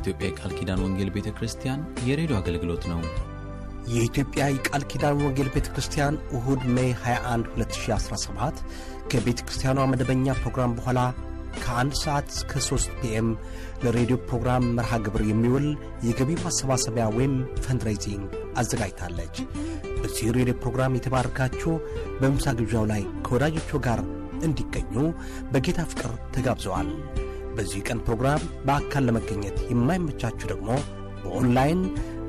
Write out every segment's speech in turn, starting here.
የኢትዮጵያ የቃል ኪዳን ወንጌል ቤተክርስቲያን የሬዲዮ አገልግሎት ነው። የኢትዮጵያ የቃል ኪዳን ወንጌል ቤተክርስቲያን እሁድ ሜይ 21 2017 ከቤተክርስቲያኗ መደበኛ ፕሮግራም በኋላ ከ1 ሰዓት እስከ 3 ፒኤም ለሬዲዮ ፕሮግራም መርሃ ግብር የሚውል የገቢ ማሰባሰቢያ ወይም ፈንድሬዚንግ አዘጋጅታለች። በዚህ ሬዲዮ ፕሮግራም የተባረካችሁ በምሳ ግብዣው ላይ ከወዳጆቹ ጋር እንዲገኙ በጌታ ፍቅር ተጋብዘዋል። በዚህ ቀን ፕሮግራም በአካል ለመገኘት የማይመቻችሁ ደግሞ በኦንላይን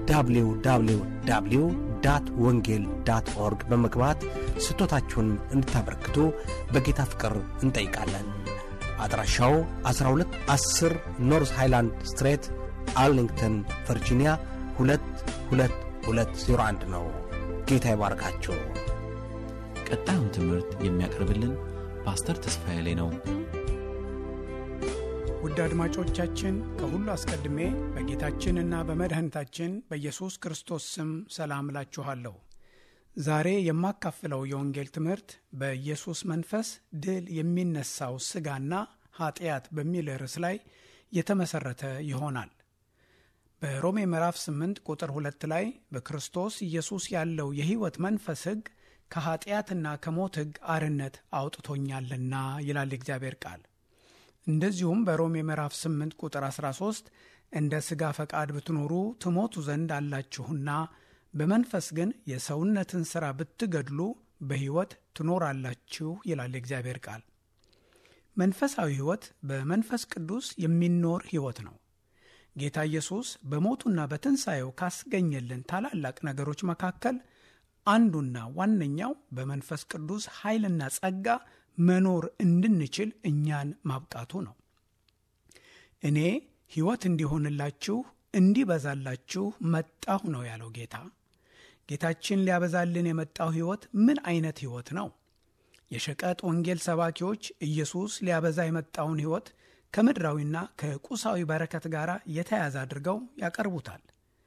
www.wongel.org በመግባት ስጦታችሁን እንድታበረክቱ በጌታ ፍቅር እንጠይቃለን። አድራሻው 1210 ኖርዝ ሃይላንድ ስትሬት አርሊንግተን ቨርጂኒያ 22201 ነው። ጌታ ይባርካችሁ። ቀጣዩን ትምህርት የሚያቀርብልን ፓስተር ተስፋዬ ላይ ነው። ውድ አድማጮቻችን፣ ከሁሉ አስቀድሜ በጌታችንና በመድኃኒታችን በኢየሱስ ክርስቶስ ስም ሰላም እላችኋለሁ። ዛሬ የማካፍለው የወንጌል ትምህርት በኢየሱስ መንፈስ ድል የሚነሳው ሥጋና ኃጢአት በሚል ርዕስ ላይ የተመሠረተ ይሆናል። በሮሜ ምዕራፍ 8 ቁጥር 2 ላይ በክርስቶስ ኢየሱስ ያለው የሕይወት መንፈስ ሕግ ከኃጢአትና ከሞት ሕግ አርነት አውጥቶኛልና ይላል እግዚአብሔር ቃል። እንደዚሁም በሮሜ ምዕራፍ 8 ቁጥር 13 እንደ ሥጋ ፈቃድ ብትኖሩ ትሞቱ ዘንድ አላችሁና በመንፈስ ግን የሰውነትን ሥራ ብትገድሉ በሕይወት ትኖራላችሁ ይላል እግዚአብሔር ቃል። መንፈሳዊ ሕይወት በመንፈስ ቅዱስ የሚኖር ሕይወት ነው። ጌታ ኢየሱስ በሞቱና በትንሣኤው ካስገኘልን ታላላቅ ነገሮች መካከል አንዱና ዋነኛው በመንፈስ ቅዱስ ኃይልና ጸጋ መኖር እንድንችል እኛን ማብቃቱ ነው። እኔ ሕይወት እንዲሆንላችሁ እንዲበዛላችሁ መጣሁ ነው ያለው ጌታ። ጌታችን ሊያበዛልን የመጣው ሕይወት ምን አይነት ሕይወት ነው? የሸቀጥ ወንጌል ሰባኪዎች ኢየሱስ ሊያበዛ የመጣውን ሕይወት ከምድራዊና ከቁሳዊ በረከት ጋር የተያያዘ አድርገው ያቀርቡታል።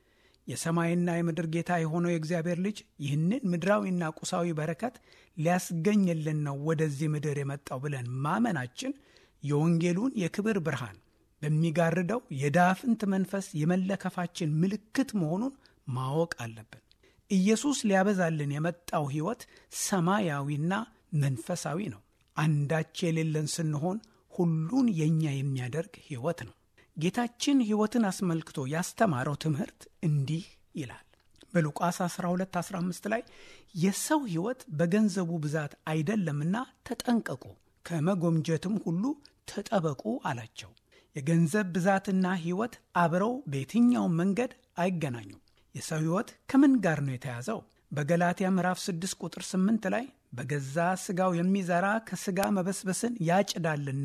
የሰማይና የምድር ጌታ የሆነው የእግዚአብሔር ልጅ ይህንን ምድራዊና ቁሳዊ በረከት ሊያስገኝልን ነው ወደዚህ ምድር የመጣው ብለን ማመናችን የወንጌሉን የክብር ብርሃን በሚጋርደው የዳፍንት መንፈስ የመለከፋችን ምልክት መሆኑን ማወቅ አለብን። ኢየሱስ ሊያበዛልን የመጣው ሕይወት ሰማያዊና መንፈሳዊ ነው። አንዳች የሌለን ስንሆን ሁሉን የኛ የሚያደርግ ሕይወት ነው። ጌታችን ሕይወትን አስመልክቶ ያስተማረው ትምህርት እንዲህ ይላል። በሉቃስ 12:15 ላይ የሰው ሕይወት በገንዘቡ ብዛት አይደለምና ተጠንቀቁ፣ ከመጎምጀትም ሁሉ ተጠበቁ አላቸው። የገንዘብ ብዛትና ሕይወት አብረው በየትኛውም መንገድ አይገናኙም። የሰው ሕይወት ከምን ጋር ነው የተያዘው? በገላትያ ምዕራፍ 6 ቁጥር 8 ላይ በገዛ ሥጋው የሚዘራ ከሥጋ መበስበስን ያጭዳልና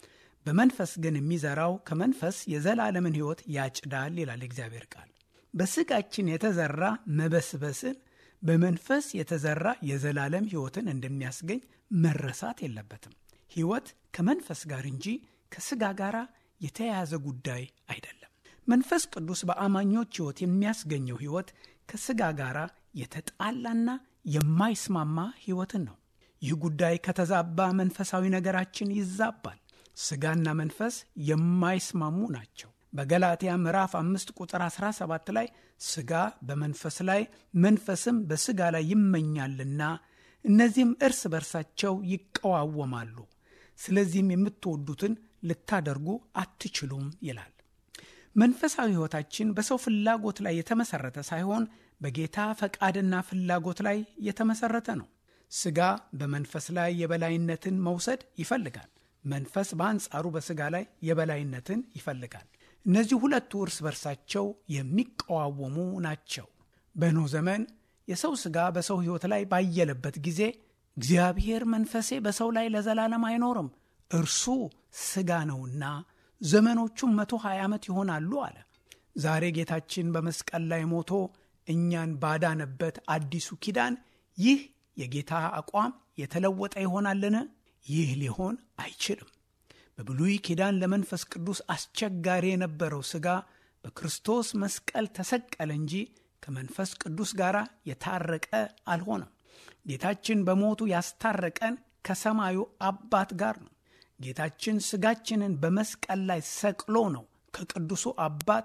በመንፈስ ግን የሚዘራው ከመንፈስ የዘላለምን ሕይወት ያጭዳል ይላል እግዚአብሔር ቃል። በሥጋችን የተዘራ መበስበስን፣ በመንፈስ የተዘራ የዘላለም ሕይወትን እንደሚያስገኝ መረሳት የለበትም። ሕይወት ከመንፈስ ጋር እንጂ ከሥጋ ጋር የተያያዘ ጉዳይ አይደለም። መንፈስ ቅዱስ በአማኞች ሕይወት የሚያስገኘው ሕይወት ከሥጋ ጋር የተጣላና የማይስማማ ሕይወትን ነው። ይህ ጉዳይ ከተዛባ መንፈሳዊ ነገራችን ይዛባል። ሥጋና መንፈስ የማይስማሙ ናቸው። በገላትያ ምዕራፍ 5 ቁጥር 17 ላይ ሥጋ በመንፈስ ላይ መንፈስም በሥጋ ላይ ይመኛልና እነዚህም እርስ በርሳቸው ይቀዋወማሉ፣ ስለዚህም የምትወዱትን ልታደርጉ አትችሉም ይላል። መንፈሳዊ ሕይወታችን በሰው ፍላጎት ላይ የተመሠረተ ሳይሆን በጌታ ፈቃድና ፍላጎት ላይ የተመሠረተ ነው። ሥጋ በመንፈስ ላይ የበላይነትን መውሰድ ይፈልጋል። መንፈስ በአንጻሩ በሥጋ ላይ የበላይነትን ይፈልጋል። እነዚህ ሁለቱ እርስ በርሳቸው የሚቀዋወሙ ናቸው። በኖህ ዘመን የሰው ሥጋ በሰው ሕይወት ላይ ባየለበት ጊዜ እግዚአብሔር መንፈሴ በሰው ላይ ለዘላለም አይኖርም፣ እርሱ ሥጋ ነውና ዘመኖቹም 120 ዓመት ይሆናሉ አለ። ዛሬ ጌታችን በመስቀል ላይ ሞቶ እኛን ባዳነበት አዲሱ ኪዳን ይህ የጌታ አቋም የተለወጠ ይሆናልን? ይህ ሊሆን አይችልም። በብሉይ ኪዳን ለመንፈስ ቅዱስ አስቸጋሪ የነበረው ሥጋ በክርስቶስ መስቀል ተሰቀለ እንጂ ከመንፈስ ቅዱስ ጋር የታረቀ አልሆነም። ጌታችን በሞቱ ያስታረቀን ከሰማዩ አባት ጋር ነው። ጌታችን ሥጋችንን በመስቀል ላይ ሰቅሎ ነው ከቅዱሱ አባት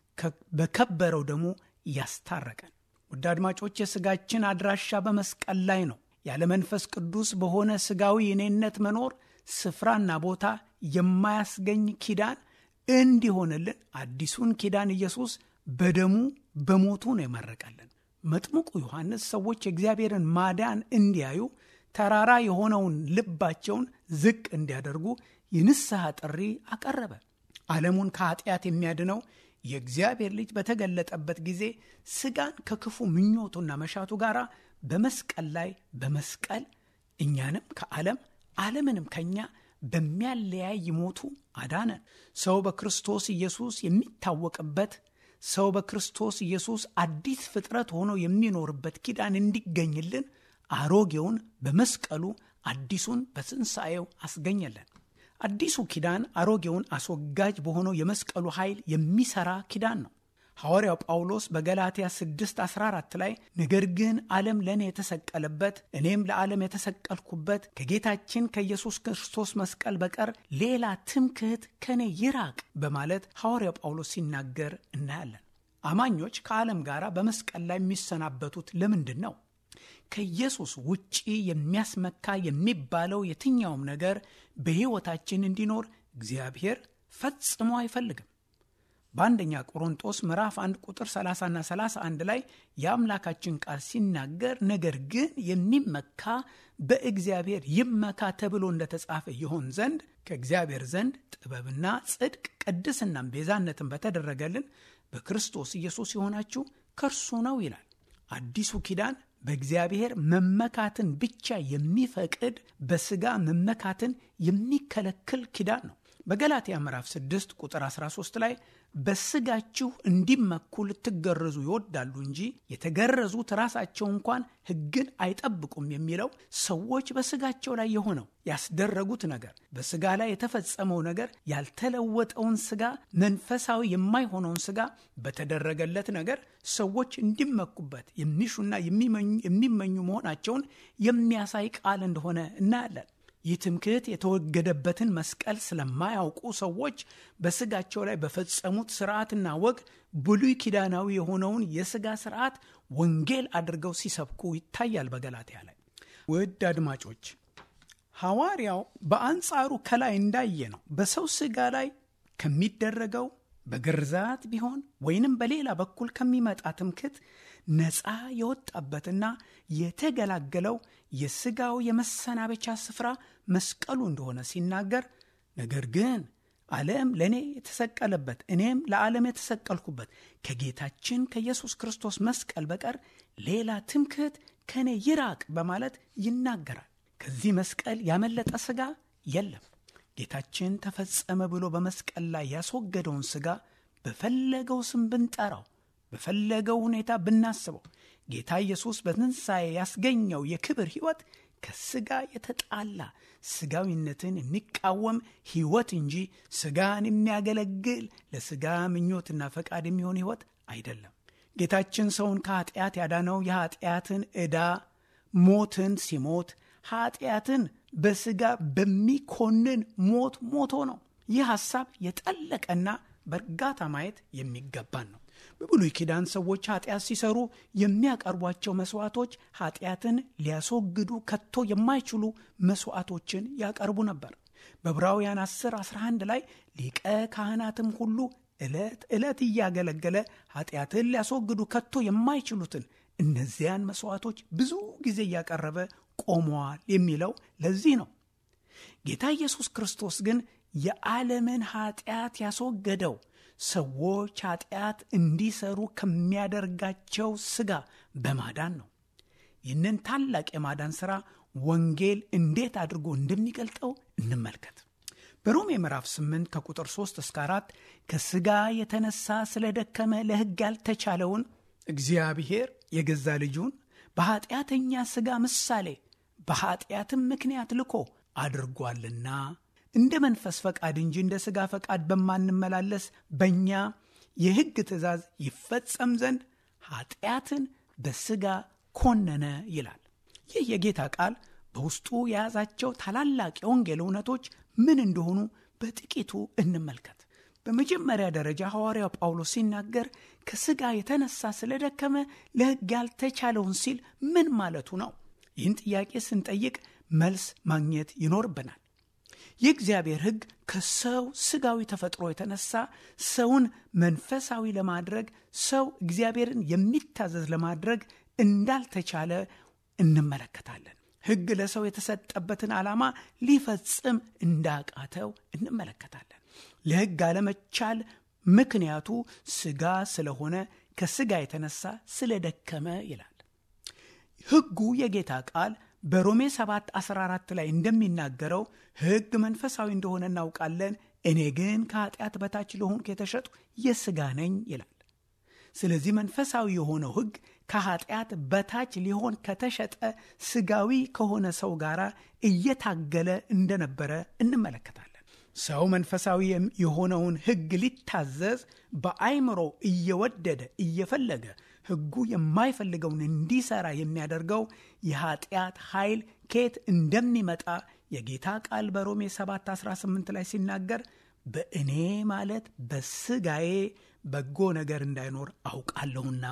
በከበረው ደሙ ያስታረቀን። ውድ አድማጮች፣ የሥጋችን አድራሻ በመስቀል ላይ ነው። ያለ መንፈስ ቅዱስ በሆነ ሥጋዊ እኔነት መኖር ስፍራና ቦታ የማያስገኝ ኪዳን እንዲሆንልን አዲሱን ኪዳን ኢየሱስ በደሙ በሞቱ ነው የመረቀልን። መጥምቁ ዮሐንስ ሰዎች የእግዚአብሔርን ማዳን እንዲያዩ ተራራ የሆነውን ልባቸውን ዝቅ እንዲያደርጉ የንስሐ ጥሪ አቀረበ። ዓለሙን ከኃጢአት የሚያድነው የእግዚአብሔር ልጅ በተገለጠበት ጊዜ ሥጋን ከክፉ ምኞቱና መሻቱ ጋር በመስቀል ላይ በመስቀል እኛንም ከዓለም ዓለምንም ከኛ በሚያለያይ ሞቱ አዳነን። ሰው በክርስቶስ ኢየሱስ የሚታወቅበት፣ ሰው በክርስቶስ ኢየሱስ አዲስ ፍጥረት ሆኖ የሚኖርበት ኪዳን እንዲገኝልን አሮጌውን በመስቀሉ አዲሱን በትንሣኤው አስገኘለን። አዲሱ ኪዳን አሮጌውን አስወጋጅ በሆነው የመስቀሉ ኃይል የሚሠራ ኪዳን ነው። ሐዋርያው ጳውሎስ በገላትያ 6:14 ላይ ነገር ግን ዓለም ለእኔ የተሰቀለበት እኔም ለዓለም የተሰቀልኩበት ከጌታችን ከኢየሱስ ክርስቶስ መስቀል በቀር ሌላ ትምክህት ከእኔ ይራቅ በማለት ሐዋርያው ጳውሎስ ሲናገር እናያለን። አማኞች ከዓለም ጋር በመስቀል ላይ የሚሰናበቱት ለምንድን ነው? ከኢየሱስ ውጪ የሚያስመካ የሚባለው የትኛውም ነገር በሕይወታችን እንዲኖር እግዚአብሔር ፈጽሞ አይፈልግም። በአንደኛ ቆሮንጦስ ምዕራፍ 1 ቁጥር 30ና 31 ላይ የአምላካችን ቃል ሲናገር ነገር ግን የሚመካ በእግዚአብሔር ይመካ ተብሎ እንደተጻፈ ይሆን ዘንድ ከእግዚአብሔር ዘንድ ጥበብና ጽድቅ ቅድስናም ቤዛነትን በተደረገልን በክርስቶስ ኢየሱስ የሆናችሁ ከእርሱ ነው ይላል። አዲሱ ኪዳን በእግዚአብሔር መመካትን ብቻ የሚፈቅድ በሥጋ መመካትን የሚከለክል ኪዳን ነው። በገላትያ ምዕራፍ 6 ቁጥር 13 ላይ በሥጋችሁ እንዲመኩ ልትገረዙ ይወዳሉ እንጂ የተገረዙት ራሳቸው እንኳን ሕግን አይጠብቁም የሚለው ሰዎች በሥጋቸው ላይ የሆነው ያስደረጉት ነገር፣ በሥጋ ላይ የተፈጸመው ነገር ያልተለወጠውን ሥጋ፣ መንፈሳዊ የማይሆነውን ሥጋ በተደረገለት ነገር ሰዎች እንዲመኩበት የሚሹና የሚመኙ መሆናቸውን የሚያሳይ ቃል እንደሆነ እናያለን። ይህ ትምክህት የተወገደበትን መስቀል ስለማያውቁ ሰዎች በሥጋቸው ላይ በፈጸሙት ሥርዓትና ወግ ብሉይ ኪዳናዊ የሆነውን የሥጋ ሥርዓት ወንጌል አድርገው ሲሰብኩ ይታያል በገላትያ ላይ። ውድ አድማጮች፣ ሐዋርያው በአንጻሩ ከላይ እንዳየ ነው በሰው ሥጋ ላይ ከሚደረገው በግርዛት ቢሆን ወይንም በሌላ በኩል ከሚመጣ ትምክህት ነፃ የወጣበትና የተገላገለው የሥጋው የመሰናበቻ ስፍራ መስቀሉ እንደሆነ ሲናገር ነገር ግን ዓለም ለእኔ የተሰቀለበት እኔም ለዓለም የተሰቀልኩበት ከጌታችን ከኢየሱስ ክርስቶስ መስቀል በቀር ሌላ ትምክህት ከእኔ ይራቅ በማለት ይናገራል። ከዚህ መስቀል ያመለጠ ሥጋ የለም። ጌታችን ተፈጸመ ብሎ በመስቀል ላይ ያስወገደውን ሥጋ በፈለገው ስም ብንጠራው፣ በፈለገው ሁኔታ ብናስበው ጌታ ኢየሱስ በትንሣኤ ያስገኘው የክብር ሕይወት ከሥጋ የተጣላ ሥጋዊነትን የሚቃወም ሕይወት እንጂ ሥጋን የሚያገለግል ለሥጋ ምኞትና ፈቃድ የሚሆን ሕይወት አይደለም። ጌታችን ሰውን ከኃጢአት ያዳነው የኃጢአትን ዕዳ ሞትን ሲሞት ኃጢአትን በሥጋ በሚኮንን ሞት ሞቶ ነው። ይህ ሐሳብ የጠለቀና በእርጋታ ማየት የሚገባን ነው። በብሉይ ኪዳን ሰዎች ኃጢአት ሲሰሩ የሚያቀርቧቸው መስዋዕቶች ኃጢአትን ሊያስወግዱ ከቶ የማይችሉ መስዋዕቶችን ያቀርቡ ነበር። በዕብራውያን 10:11 ላይ ሊቀ ካህናትም ሁሉ ዕለት ዕለት እያገለገለ ኃጢአትን ሊያስወግዱ ከቶ የማይችሉትን እነዚያን መስዋዕቶች ብዙ ጊዜ እያቀረበ ቆመዋል የሚለው ለዚህ ነው። ጌታ ኢየሱስ ክርስቶስ ግን የዓለምን ኃጢአት ያስወገደው ሰዎች ኃጢአት እንዲሰሩ ከሚያደርጋቸው ሥጋ በማዳን ነው። ይህንን ታላቅ የማዳን ሥራ ወንጌል እንዴት አድርጎ እንደሚገልጠው እንመልከት። በሮሜ ምዕራፍ 8 ከቁጥር 3 እስከ 4 ከሥጋ የተነሳ ስለደከመ ለሕግ ያልተቻለውን እግዚአብሔር የገዛ ልጁን በኃጢአተኛ ሥጋ ምሳሌ በኃጢአትም ምክንያት ልኮ አድርጓልና እንደ መንፈስ ፈቃድ እንጂ እንደ ሥጋ ፈቃድ በማንመላለስ በእኛ የሕግ ትእዛዝ ይፈጸም ዘንድ ኃጢአትን በሥጋ ኮነነ ይላል። ይህ የጌታ ቃል በውስጡ የያዛቸው ታላላቅ የወንጌል እውነቶች ምን እንደሆኑ በጥቂቱ እንመልከት። በመጀመሪያ ደረጃ ሐዋርያው ጳውሎስ ሲናገር ከሥጋ የተነሳ ስለደከመ ለሕግ ያልተቻለውን ሲል ምን ማለቱ ነው? ይህን ጥያቄ ስንጠይቅ መልስ ማግኘት ይኖርብናል። የእግዚአብሔር ሕግ ከሰው ሥጋዊ ተፈጥሮ የተነሳ ሰውን መንፈሳዊ ለማድረግ ሰው እግዚአብሔርን የሚታዘዝ ለማድረግ እንዳልተቻለ እንመለከታለን። ሕግ ለሰው የተሰጠበትን ዓላማ ሊፈጽም እንዳቃተው እንመለከታለን። ለሕግ አለመቻል ምክንያቱ ሥጋ ስለሆነ ከሥጋ የተነሳ ስለደከመ ይላል። ሕጉ የጌታ ቃል በሮሜ 7:14 ላይ እንደሚናገረው ሕግ መንፈሳዊ እንደሆነ እናውቃለን፣ እኔ ግን ከኃጢአት በታች ለሆንኩ የተሸጡ የሥጋ ነኝ ይላል። ስለዚህ መንፈሳዊ የሆነው ሕግ ከኃጢአት በታች ሊሆን ከተሸጠ ሥጋዊ ከሆነ ሰው ጋር እየታገለ እንደነበረ እንመለከታለን። ሰው መንፈሳዊ የሆነውን ሕግ ሊታዘዝ በአይምሮ እየወደደ እየፈለገ ሕጉ የማይፈልገውን እንዲሰራ የሚያደርገው የኃጢአት ኃይል ከየት እንደሚመጣ የጌታ ቃል በሮሜ 7:18 ላይ ሲናገር በእኔ ማለት በሥጋዬ በጎ ነገር እንዳይኖር አውቃለሁና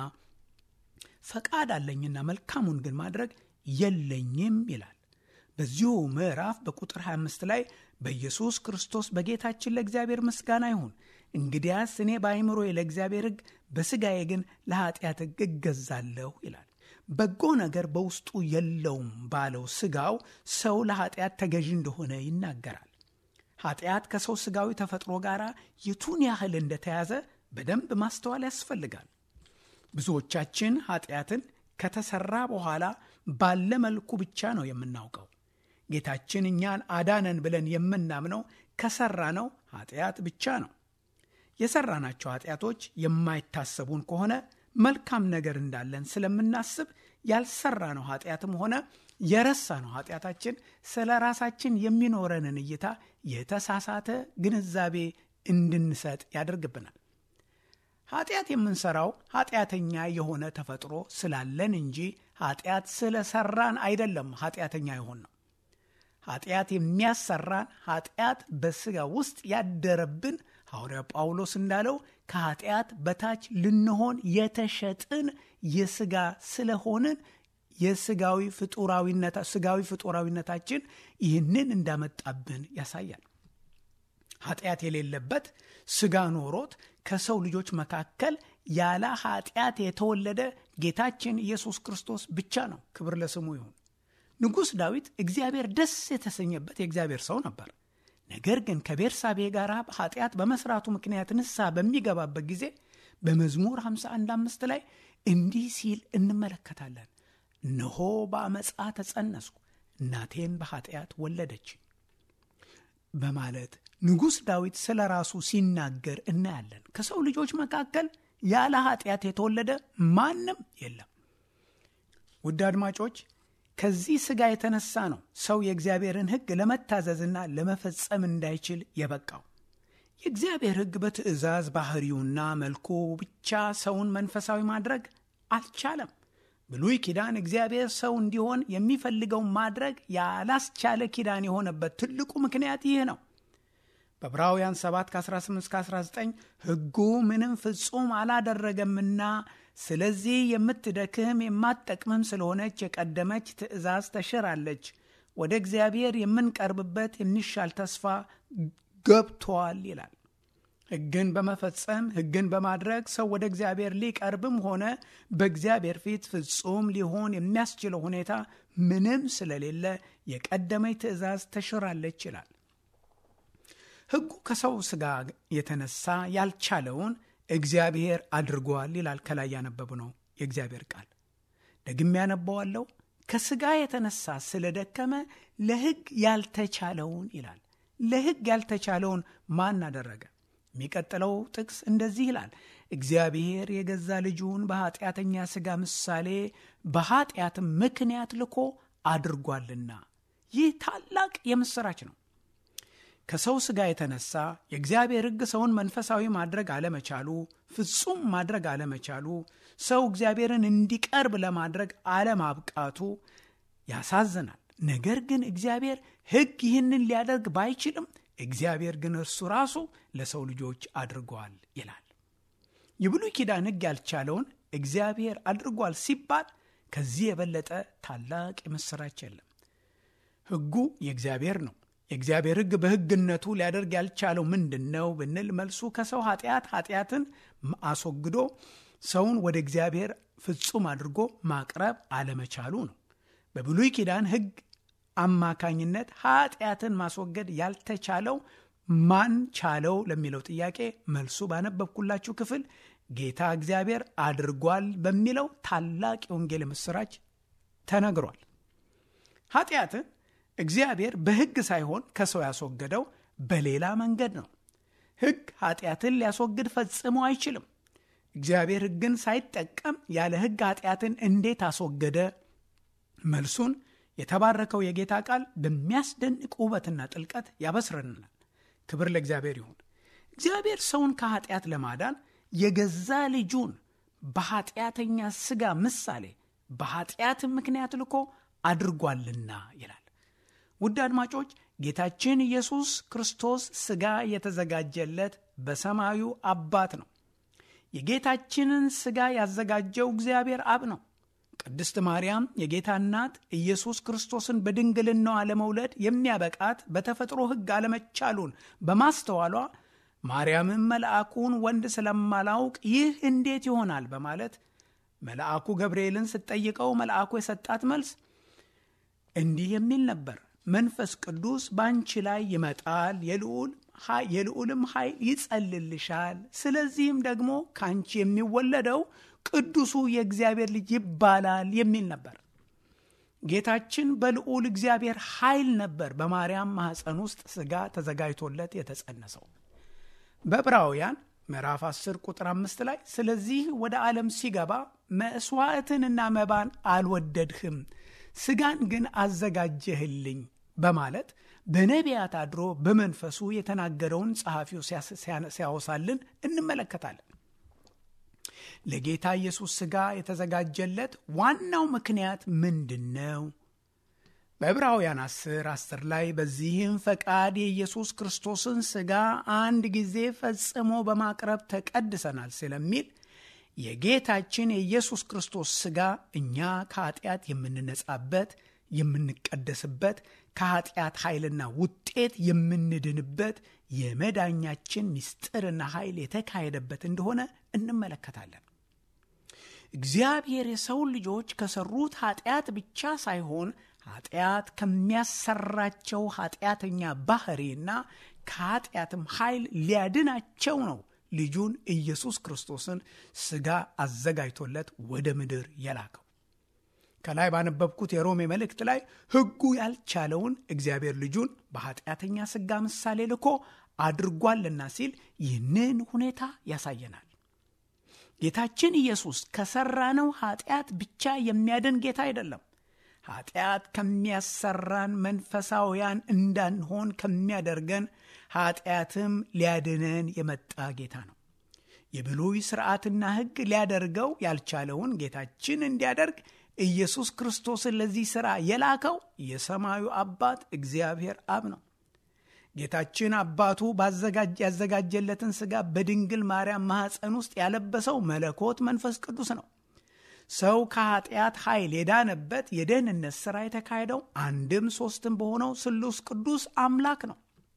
ፈቃድ አለኝና መልካሙን ግን ማድረግ የለኝም ይላል። በዚሁ ምዕራፍ በቁጥር 25 ላይ በኢየሱስ ክርስቶስ በጌታችን ለእግዚአብሔር ምስጋና ይሁን፣ እንግዲያስ እኔ በአይምሮዬ ለእግዚአብሔር ሕግ በሥጋዬ ግን ለኃጢአት ሕግ እገዛለሁ ይላል። በጎ ነገር በውስጡ የለውም ባለው ሥጋው ሰው ለኃጢአት ተገዢ እንደሆነ ይናገራል። ኃጢአት ከሰው ሥጋዊ ተፈጥሮ ጋር የቱን ያህል እንደተያዘ በደንብ ማስተዋል ያስፈልጋል። ብዙዎቻችን ኃጢአትን ከተሰራ በኋላ ባለ መልኩ ብቻ ነው የምናውቀው። ጌታችን እኛን አዳነን ብለን የምናምነው ከሰራነው ኃጢአት ብቻ ነው። የሰራናቸው ኃጢአቶች የማይታሰቡን ከሆነ መልካም ነገር እንዳለን ስለምናስብ ያልሰራነው ኃጢአትም ሆነ የረሳነው ኃጢአታችን ስለ ራሳችን የሚኖረንን እይታ የተሳሳተ ግንዛቤ እንድንሰጥ ያደርግብናል። ኃጢአት የምንሰራው ኃጢአተኛ የሆነ ተፈጥሮ ስላለን እንጂ ኃጢአት ስለሰራን አይደለም ኃጢአተኛ የሆን ነው። ኃጢአት የሚያሰራን ኃጢአት በሥጋ ውስጥ ያደረብን ሐዋርያው ጳውሎስ እንዳለው ከኃጢአት በታች ልንሆን የተሸጥን የሥጋ ስለሆንን የሥጋዊ ፍጡራዊነታችን ይህንን እንዳመጣብን ያሳያል። ኃጢአት የሌለበት ሥጋ ኖሮት ከሰው ልጆች መካከል ያለ ኃጢአት የተወለደ ጌታችን ኢየሱስ ክርስቶስ ብቻ ነው። ክብር ለስሙ ይሁን። ንጉሥ ዳዊት እግዚአብሔር ደስ የተሰኘበት የእግዚአብሔር ሰው ነበር። ነገር ግን ከቤርሳቤ ጋር ኃጢአት በመስራቱ ምክንያት ንስሐ በሚገባበት ጊዜ በመዝሙር 51:5 ላይ እንዲህ ሲል እንመለከታለን። እነሆ በአመፃ ተጸነስኩ፣ እናቴን በኃጢአት ወለደች በማለት ንጉሥ ዳዊት ስለ ራሱ ሲናገር እናያለን። ከሰው ልጆች መካከል ያለ ኃጢአት የተወለደ ማንም የለም። ውድ አድማጮች፣ ከዚህ ሥጋ የተነሳ ነው ሰው የእግዚአብሔርን ሕግ ለመታዘዝና ለመፈጸም እንዳይችል የበቃው። የእግዚአብሔር ሕግ በትእዛዝ ባህሪውና መልኩ ብቻ ሰውን መንፈሳዊ ማድረግ አልቻለም። ብሉይ ኪዳን እግዚአብሔር ሰው እንዲሆን የሚፈልገውን ማድረግ ያላስቻለ ኪዳን የሆነበት ትልቁ ምክንያት ይህ ነው። በዕብራውያን 7:18-19 ሕጉ ምንም ፍጹም አላደረገምና ስለዚህ የምትደክም የማትጠቅምም ስለሆነች የቀደመች ትእዛዝ ተሽራለች፣ ወደ እግዚአብሔር የምንቀርብበት የሚሻል ተስፋ ገብቷል ይላል። ሕግን በመፈጸም ሕግን በማድረግ ሰው ወደ እግዚአብሔር ሊቀርብም ሆነ በእግዚአብሔር ፊት ፍጹም ሊሆን የሚያስችለው ሁኔታ ምንም ስለሌለ የቀደመች ትእዛዝ ተሽራለች ይላል። ሕጉ ከሰው ሥጋ የተነሳ ያልቻለውን እግዚአብሔር አድርጓል ይላል። ከላይ ያነበብነው የእግዚአብሔር ቃል ደግሜ ያነበዋለሁ። ከሥጋ የተነሳ ስለደከመ ለሕግ ያልተቻለውን ይላል። ለሕግ ያልተቻለውን ማን አደረገ? የሚቀጥለው ጥቅስ እንደዚህ ይላል፣ እግዚአብሔር የገዛ ልጁን በኃጢአተኛ ሥጋ ምሳሌ በኃጢአትም ምክንያት ልኮ አድርጓልና። ይህ ታላቅ የምሥራች ነው። ከሰው ሥጋ የተነሳ የእግዚአብሔር ሕግ ሰውን መንፈሳዊ ማድረግ አለመቻሉ፣ ፍጹም ማድረግ አለመቻሉ፣ ሰው እግዚአብሔርን እንዲቀርብ ለማድረግ አለማብቃቱ ያሳዝናል። ነገር ግን እግዚአብሔር ሕግ ይህንን ሊያደርግ ባይችልም እግዚአብሔር ግን እርሱ ራሱ ለሰው ልጆች አድርጓል ይላል። የብሉይ ኪዳን ሕግ ያልቻለውን እግዚአብሔር አድርጓል ሲባል ከዚህ የበለጠ ታላቅ የምሥራች የለም። ሕጉ የእግዚአብሔር ነው። የእግዚአብሔር ሕግ በሕግነቱ ሊያደርግ ያልቻለው ምንድን ነው ብንል መልሱ ከሰው ኃጢአትን አስወግዶ ሰውን ወደ እግዚአብሔር ፍጹም አድርጎ ማቅረብ አለመቻሉ ነው። በብሉይ ኪዳን ሕግ አማካኝነት ኃጢአትን ማስወገድ ያልተቻለው ማን ቻለው ለሚለው ጥያቄ መልሱ ባነበብኩላችሁ ክፍል ጌታ እግዚአብሔር አድርጓል በሚለው ታላቅ የወንጌል ምስራች ተነግሯል። ኃጢአትን እግዚአብሔር በሕግ ሳይሆን ከሰው ያስወገደው በሌላ መንገድ ነው። ሕግ ኃጢአትን ሊያስወግድ ፈጽሞ አይችልም። እግዚአብሔር ሕግን ሳይጠቀም ያለ ሕግ ኃጢአትን እንዴት አስወገደ? መልሱን የተባረከው የጌታ ቃል በሚያስደንቅ ውበትና ጥልቀት ያበስረናል። ክብር ለእግዚአብሔር ይሁን። እግዚአብሔር ሰውን ከኃጢአት ለማዳን የገዛ ልጁን በኃጢአተኛ ሥጋ ምሳሌ በኃጢአት ምክንያት ልኮ አድርጓልና ይላል። ውድ አድማጮች፣ ጌታችን ኢየሱስ ክርስቶስ ሥጋ የተዘጋጀለት በሰማዩ አባት ነው። የጌታችንን ሥጋ ያዘጋጀው እግዚአብሔር አብ ነው። ቅድስት ማርያም የጌታ እናት ኢየሱስ ክርስቶስን በድንግልናዋ ለመውለድ የሚያበቃት በተፈጥሮ ሕግ አለመቻሉን በማስተዋሏ ማርያምን መልአኩን ወንድ ስለማላውቅ ይህ እንዴት ይሆናል በማለት መልአኩ ገብርኤልን ስትጠይቀው መልአኩ የሰጣት መልስ እንዲህ የሚል ነበር። መንፈስ ቅዱስ ባንቺ ላይ ይመጣል፣ የልዑልም ኃይል ይጸልልሻል። ስለዚህም ደግሞ ካንቺ የሚወለደው ቅዱሱ የእግዚአብሔር ልጅ ይባላል የሚል ነበር። ጌታችን በልዑል እግዚአብሔር ኃይል ነበር በማርያም ማኅፀን ውስጥ ሥጋ ተዘጋጅቶለት የተጸነሰው። በዕብራውያን ምዕራፍ 10 ቁጥር 5 ላይ ስለዚህ ወደ ዓለም ሲገባ መሥዋዕትንና መባን አልወደድህም፣ ሥጋን ግን አዘጋጀህልኝ በማለት በነቢያት አድሮ በመንፈሱ የተናገረውን ጸሐፊው ሲያወሳልን እንመለከታለን። ለጌታ ኢየሱስ ሥጋ የተዘጋጀለት ዋናው ምክንያት ምንድን ነው? በዕብራውያን 10 ላይ በዚህም ፈቃድ የኢየሱስ ክርስቶስን ሥጋ አንድ ጊዜ ፈጽሞ በማቅረብ ተቀድሰናል ስለሚል የጌታችን የኢየሱስ ክርስቶስ ሥጋ እኛ ከኃጢአት የምንነጻበት፣ የምንቀደስበት፣ ከኃጢአት ኃይልና ውጤት የምንድንበት የመዳኛችን ምስጢርና ኃይል የተካሄደበት እንደሆነ እንመለከታለን። እግዚአብሔር የሰው ልጆች ከሰሩት ኃጢአት ብቻ ሳይሆን ኃጢአት ከሚያሰራቸው ኃጢአተኛ ባህሪና ከኃጢአትም ኃይል ሊያድናቸው ነው ልጁን ኢየሱስ ክርስቶስን ሥጋ አዘጋጅቶለት ወደ ምድር የላከው። ከላይ ባነበብኩት የሮሜ መልእክት ላይ ሕጉ ያልቻለውን እግዚአብሔር ልጁን በኃጢአተኛ ሥጋ ምሳሌ ልኮ አድርጓልና ሲል ይህንን ሁኔታ ያሳየናል። ጌታችን ኢየሱስ ከሰራነው ኃጢአት ብቻ የሚያድን ጌታ አይደለም። ኃጢአት ከሚያሰራን መንፈሳውያን እንዳንሆን ከሚያደርገን ኃጢአትም ሊያድነን የመጣ ጌታ ነው። የብሉይ ሥርዓትና ሕግ ሊያደርገው ያልቻለውን ጌታችን እንዲያደርግ ኢየሱስ ክርስቶስን ለዚህ ሥራ የላከው የሰማዩ አባት እግዚአብሔር አብ ነው። ጌታችን አባቱ ያዘጋጀለትን ሥጋ በድንግል ማርያም ማኅፀን ውስጥ ያለበሰው መለኮት መንፈስ ቅዱስ ነው። ሰው ከኃጢአት ኃይል የዳነበት የደህንነት ሥራ የተካሄደው አንድም ሦስትም በሆነው ስሉስ ቅዱስ አምላክ ነው።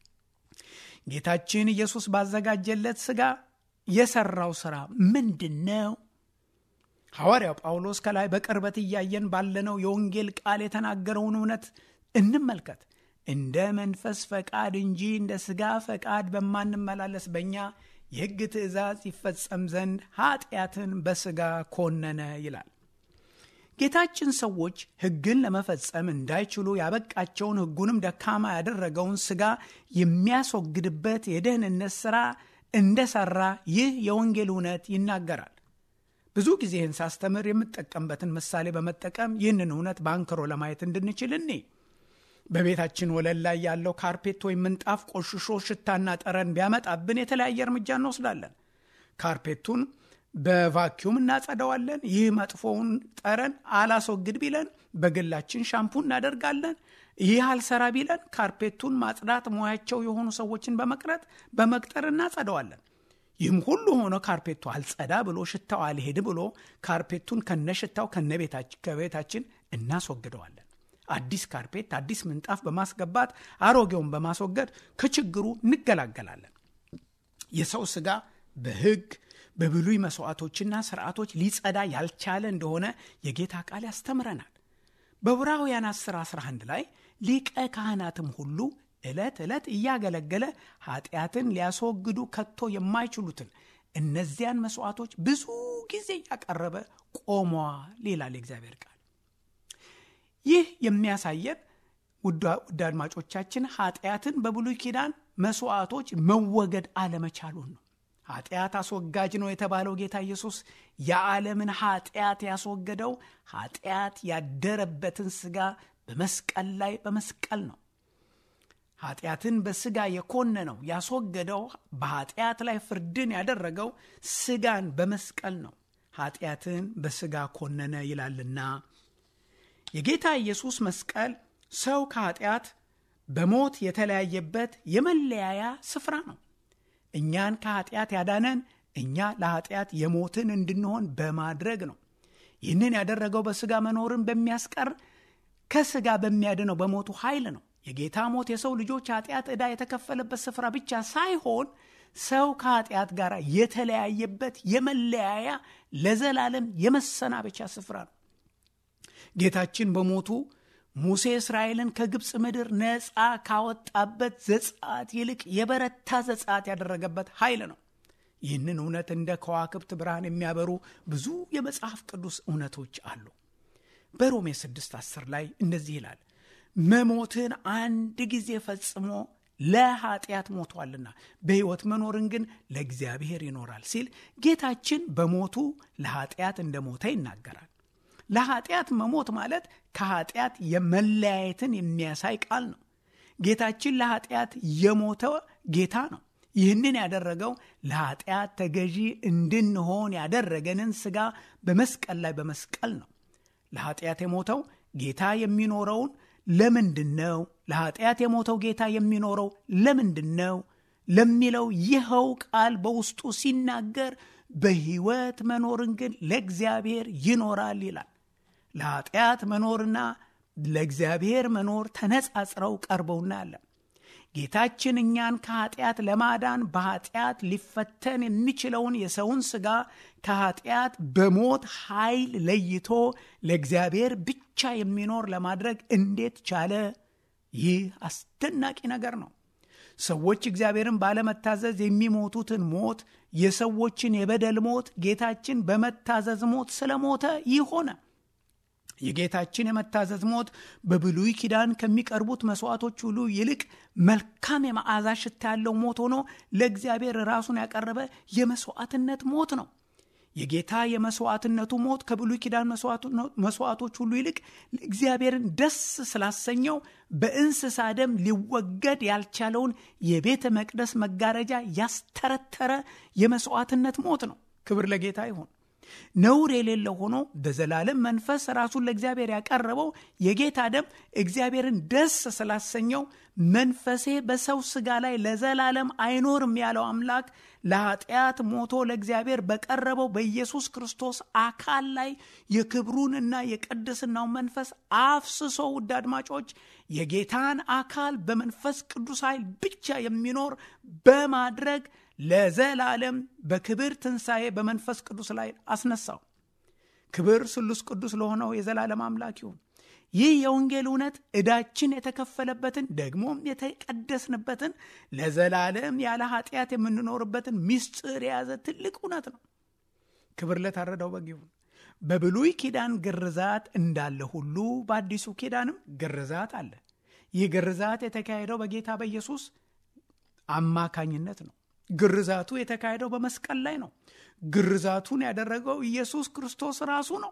ጌታችን ኢየሱስ ባዘጋጀለት ሥጋ የሠራው ሥራ ምንድን ነው? ሐዋርያው ጳውሎስ ከላይ በቅርበት እያየን ባለነው የወንጌል ቃል የተናገረውን እውነት እንመልከት። እንደ መንፈስ ፈቃድ እንጂ እንደ ሥጋ ፈቃድ በማንመላለስ በእኛ የሕግ ትእዛዝ ይፈጸም ዘንድ ኃጢአትን በሥጋ ኮነነ ይላል። ጌታችን ሰዎች ሕግን ለመፈጸም እንዳይችሉ ያበቃቸውን ሕጉንም ደካማ ያደረገውን ሥጋ የሚያስወግድበት የደህንነት ሥራ እንደሠራ ይህ የወንጌል እውነት ይናገራል። ብዙ ጊዜ ይህን ሳስተምር የምጠቀምበትን ምሳሌ በመጠቀም ይህንን እውነት በአንክሮ ለማየት እንድንችል በቤታችን ወለል ላይ ያለው ካርፔት ወይም ምንጣፍ ቆሽሾ ሽታና ጠረን ቢያመጣብን የተለያየ እርምጃ እንወስዳለን። ካርፔቱን በቫኪዩም እናጸዳዋለን። ይህ መጥፎውን ጠረን አላስወግድ ቢለን በግላችን ሻምፑ እናደርጋለን። ይህ አልሰራ ቢለን ካርፔቱን ማጽዳት ሙያቸው የሆኑ ሰዎችን በመቅጠር እናጸዳዋለን። ይህም ሁሉ ሆኖ ካርፔቱ አልጸዳ ብሎ ሽታው አልሄድ ብሎ ካርፔቱን ከነሽታው ከቤታችን እናስወግደዋለን። አዲስ ካርፔት፣ አዲስ ምንጣፍ በማስገባት አሮጌውን በማስወገድ ከችግሩ እንገላገላለን። የሰው ሥጋ በሕግ በብሉይ መስዋዕቶችና ስርዓቶች ሊጸዳ ያልቻለ እንደሆነ የጌታ ቃል ያስተምረናል። በዕብራውያን 10:11 ላይ ሊቀ ካህናትም ሁሉ ዕለት ዕለት እያገለገለ ኃጢአትን ሊያስወግዱ ከቶ የማይችሉትን እነዚያን መስዋዕቶች ብዙ ጊዜ እያቀረበ ቆሟል ይላል የእግዚአብሔር ቃል። ይህ የሚያሳየን ውድ አድማጮቻችን ኃጢአትን በብሉይ ኪዳን መስዋዕቶች መወገድ አለመቻሉን ነው። ኃጢአት አስወጋጅ ነው የተባለው ጌታ ኢየሱስ የዓለምን ኃጢአት ያስወገደው ኃጢአት ያደረበትን ሥጋ በመስቀል ነው። ኃጢአትን በሥጋ የኮነነው ያስወገደው በኃጢአት ላይ ፍርድን ያደረገው ሥጋን በመስቀል ነው። ኃጢአትን በሥጋ ኮነነ ይላልና የጌታ ኢየሱስ መስቀል ሰው ከኃጢአት በሞት የተለያየበት የመለያያ ስፍራ ነው። እኛን ከኃጢአት ያዳነን እኛ ለኃጢአት የሞትን እንድንሆን በማድረግ ነው። ይህንን ያደረገው በሥጋ መኖርን በሚያስቀር ከሥጋ በሚያድነው በሞቱ ኃይል ነው። የጌታ ሞት የሰው ልጆች ኃጢአት ዕዳ የተከፈለበት ስፍራ ብቻ ሳይሆን ሰው ከኃጢአት ጋር የተለያየበት የመለያያ ለዘላለም የመሰናበቻ ስፍራ ነው። ጌታችን በሞቱ ሙሴ እስራኤልን ከግብፅ ምድር ነፃ ካወጣበት ዘጸአት ይልቅ የበረታ ዘጸአት ያደረገበት ኃይል ነው። ይህንን እውነት እንደ ከዋክብት ብርሃን የሚያበሩ ብዙ የመጽሐፍ ቅዱስ እውነቶች አሉ። በሮሜ 6:10 ላይ እንደዚህ ይላል፣ መሞትን አንድ ጊዜ ፈጽሞ ለኃጢአት ሞቷልና በሕይወት መኖርን ግን ለእግዚአብሔር ይኖራል ሲል ጌታችን በሞቱ ለኃጢአት እንደሞተ ይናገራል። ለኃጢአት መሞት ማለት ከኃጢአት የመለያየትን የሚያሳይ ቃል ነው። ጌታችን ለኃጢአት የሞተ ጌታ ነው። ይህንን ያደረገው ለኃጢአት ተገዢ እንድንሆን ያደረገንን ሥጋ በመስቀል ላይ በመስቀል ነው። ለኃጢአት የሞተው ጌታ የሚኖረውን ለምንድን ነው? ለኃጢአት የሞተው ጌታ የሚኖረው ለምንድን ነው ለሚለው ይኸው ቃል በውስጡ ሲናገር በሕይወት መኖርን ግን ለእግዚአብሔር ይኖራል ይላል። ለኃጢአት መኖርና ለእግዚአብሔር መኖር ተነጻጽረው ቀርበው እናያለን። ጌታችን እኛን ከኃጢአት ለማዳን በኃጢአት ሊፈተን የሚችለውን የሰውን ሥጋ ከኃጢአት በሞት ኃይል ለይቶ ለእግዚአብሔር ብቻ የሚኖር ለማድረግ እንዴት ቻለ? ይህ አስደናቂ ነገር ነው። ሰዎች እግዚአብሔርን ባለመታዘዝ የሚሞቱትን ሞት፣ የሰዎችን የበደል ሞት ጌታችን በመታዘዝ ሞት ስለሞተ ይህ ሆነ። የጌታችን የመታዘዝ ሞት በብሉይ ኪዳን ከሚቀርቡት መስዋዕቶች ሁሉ ይልቅ መልካም የመዓዛ ሽታ ያለው ሞት ሆኖ ለእግዚአብሔር ራሱን ያቀረበ የመስዋዕትነት ሞት ነው። የጌታ የመስዋዕትነቱ ሞት ከብሉይ ኪዳን መስዋዕቶች ሁሉ ይልቅ እግዚአብሔርን ደስ ስላሰኘው በእንስሳ ደም ሊወገድ ያልቻለውን የቤተ መቅደስ መጋረጃ ያስተረተረ የመስዋዕትነት ሞት ነው። ክብር ለጌታ ይሁን። ነውር የሌለው ሆኖ በዘላለም መንፈስ ራሱን ለእግዚአብሔር ያቀረበው የጌታ ደም እግዚአብሔርን ደስ ስላሰኘው መንፈሴ በሰው ሥጋ ላይ ለዘላለም አይኖርም ያለው አምላክ ለኃጢአት ሞቶ ለእግዚአብሔር በቀረበው በኢየሱስ ክርስቶስ አካል ላይ የክብሩንና የቅድስናው መንፈስ አፍስሶ ውድ አድማጮች የጌታን አካል በመንፈስ ቅዱስ ኃይል ብቻ የሚኖር በማድረግ ለዘላለም በክብር ትንሣኤ በመንፈስ ቅዱስ ላይ አስነሳው። ክብር ስሉስ ቅዱስ ለሆነው የዘላለም አምላክ ይሁን። ይህ የወንጌል እውነት ዕዳችን የተከፈለበትን ደግሞም የተቀደስንበትን ለዘላለም ያለ ኃጢአት የምንኖርበትን ምስጢር የያዘ ትልቅ እውነት ነው። ክብር ለታረደው በግ ይሁን። በብሉይ ኪዳን ግርዛት እንዳለ ሁሉ በአዲሱ ኪዳንም ግርዛት አለ። ይህ ግርዛት የተካሄደው በጌታ በኢየሱስ አማካኝነት ነው። ግርዛቱ የተካሄደው በመስቀል ላይ ነው። ግርዛቱን ያደረገው ኢየሱስ ክርስቶስ ራሱ ነው።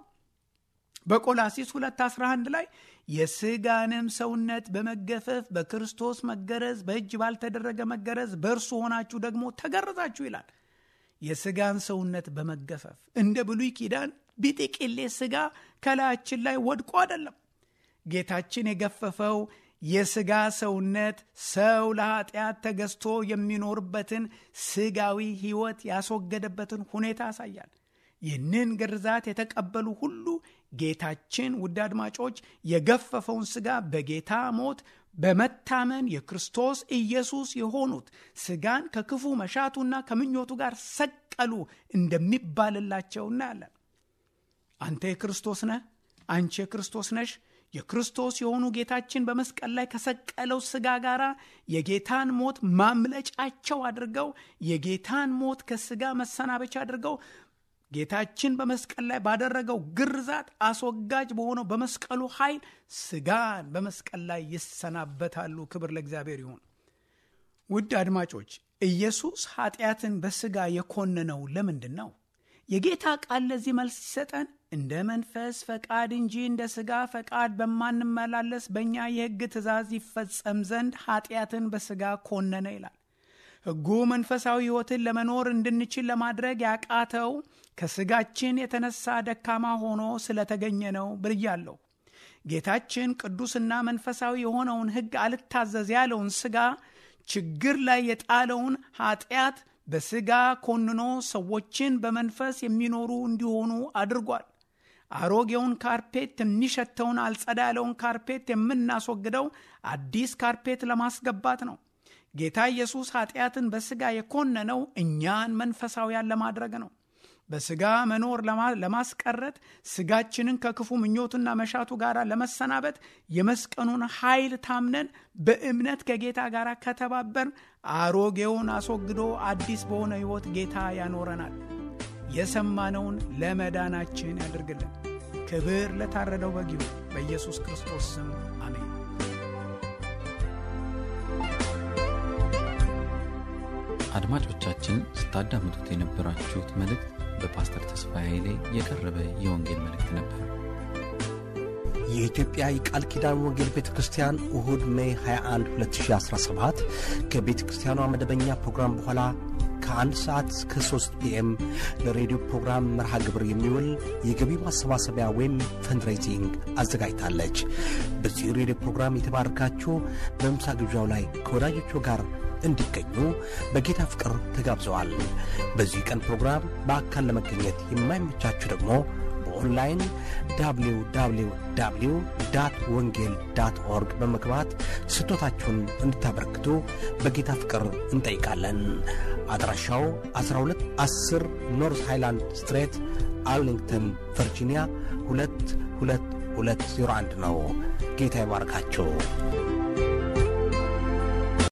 በቆላሲስ 2:11 ላይ የሥጋንም ሰውነት በመገፈፍ በክርስቶስ መገረዝ በእጅ ባልተደረገ መገረዝ በእርሱ ሆናችሁ ደግሞ ተገረዛችሁ ይላል። የሥጋን ሰውነት በመገፈፍ እንደ ብሉይ ኪዳን ቢጥቅሌ ሥጋ ከላያችን ላይ ወድቆ አይደለም። ጌታችን የገፈፈው የሥጋ ሰውነት ሰው ለኃጢአት ተገዝቶ የሚኖርበትን ሥጋዊ ሕይወት ያስወገደበትን ሁኔታ ያሳያል። ይህንን ግርዛት የተቀበሉ ሁሉ ጌታችን ውድ አድማጮች የገፈፈውን ሥጋ በጌታ ሞት በመታመን የክርስቶስ ኢየሱስ የሆኑት ሥጋን ከክፉ መሻቱና ከምኞቱ ጋር ሰቀሉ እንደሚባልላቸው እናያለን። አንተ የክርስቶስ ነህ፣ አንቺ የክርስቶስ ነሽ። የክርስቶስ የሆኑ ጌታችን በመስቀል ላይ ከሰቀለው ሥጋ ጋር የጌታን ሞት ማምለጫቸው አድርገው የጌታን ሞት ከሥጋ መሰናበቻ አድርገው ጌታችን በመስቀል ላይ ባደረገው ግርዛት አስወጋጅ በሆነው በመስቀሉ ኃይል ሥጋን በመስቀል ላይ ይሰናበታሉ። ክብር ለእግዚአብሔር ይሁን። ውድ አድማጮች ኢየሱስ ኃጢአትን በሥጋ የኮነነው ለምንድን ነው? የጌታ ቃል ለዚህ መልስ ሲሰጠን እንደ መንፈስ ፈቃድ እንጂ እንደ ሥጋ ፈቃድ በማንመላለስ በእኛ የሕግ ትእዛዝ ይፈጸም ዘንድ ኃጢአትን በሥጋ ኮነነ ይላል። ሕጉ መንፈሳዊ ሕይወትን ለመኖር እንድንችል ለማድረግ ያቃተው ከሥጋችን የተነሳ ደካማ ሆኖ ስለተገኘ ነው ብያለሁ። ጌታችን ቅዱስና መንፈሳዊ የሆነውን ሕግ አልታዘዝ ያለውን ሥጋ ችግር ላይ የጣለውን ኃጢአት በሥጋ ኮንኖ ሰዎችን በመንፈስ የሚኖሩ እንዲሆኑ አድርጓል። አሮጌውን ካርፔት የሚሸተውን አልጸዳ ያለውን ካርፔት የምናስወግደው አዲስ ካርፔት ለማስገባት ነው። ጌታ ኢየሱስ ኃጢአትን በሥጋ የኮነነው እኛን መንፈሳውያን ለማድረግ ነው። በሥጋ መኖር ለማስቀረት ሥጋችንን ከክፉ ምኞቱና መሻቱ ጋር ለመሰናበት የመስቀሉን ኃይል ታምነን በእምነት ከጌታ ጋር ከተባበር አሮጌውን አስወግዶ አዲስ በሆነ ሕይወት ጌታ ያኖረናል። የሰማነውን ለመዳናችን ያድርግልን። ክብር ለታረደው በግ ይሁን። በኢየሱስ ክርስቶስ ስም አሜን። አድማጮቻችን ስታዳምጡት የነበራችሁት መልእክት በፓስተር ተስፋዬ ኃይሌ የቀረበ የወንጌል መልእክት ነበር። የኢትዮጵያ የቃል ኪዳን ወንጌል ቤተ ክርስቲያን እሁድ ሜይ 21 2017 ከቤተ ክርስቲያኗ መደበኛ ፕሮግራም በኋላ ከ1 ሰዓት እስከ 3 ፒኤም ለሬዲዮ ፕሮግራም መርሃ ግብር የሚውል የገቢ ማሰባሰቢያ ወይም ፈንድሬዚንግ አዘጋጅታለች። በዚህ ሬዲዮ ፕሮግራም የተባረካችሁ በምሳ ግብዣው ላይ ከወዳጆቹ ጋር እንዲገኙ በጌታ ፍቅር ተጋብዘዋል። በዚህ ቀን ፕሮግራም በአካል ለመገኘት የማይመቻችሁ ደግሞ በኦንላይን www.wongel.org በመግባት ስጦታችሁን እንድታበረክቱ በጌታ ፍቅር እንጠይቃለን። አድራሻው 1210 ኖርዝ ሃይላንድ ስትሬት አርሊንግተን ቨርጂኒያ 22201 ነው። ጌታ ይባርካችሁ።